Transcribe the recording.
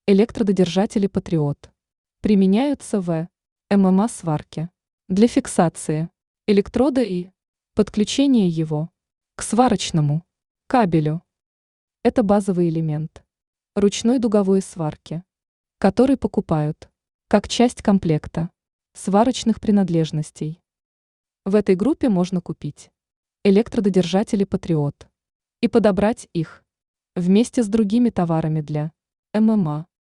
Электрододержатели «Патриот» применяются в ММА-сварке для фиксации электрода и подключения его к сварочному кабелю. Это базовый элемент ручной дуговой сварки, который покупают как часть комплекта сварочных принадлежностей. В этой группе можно купить электрододержатели «Патриот» и подобрать их вместе с другими товарами для ММА.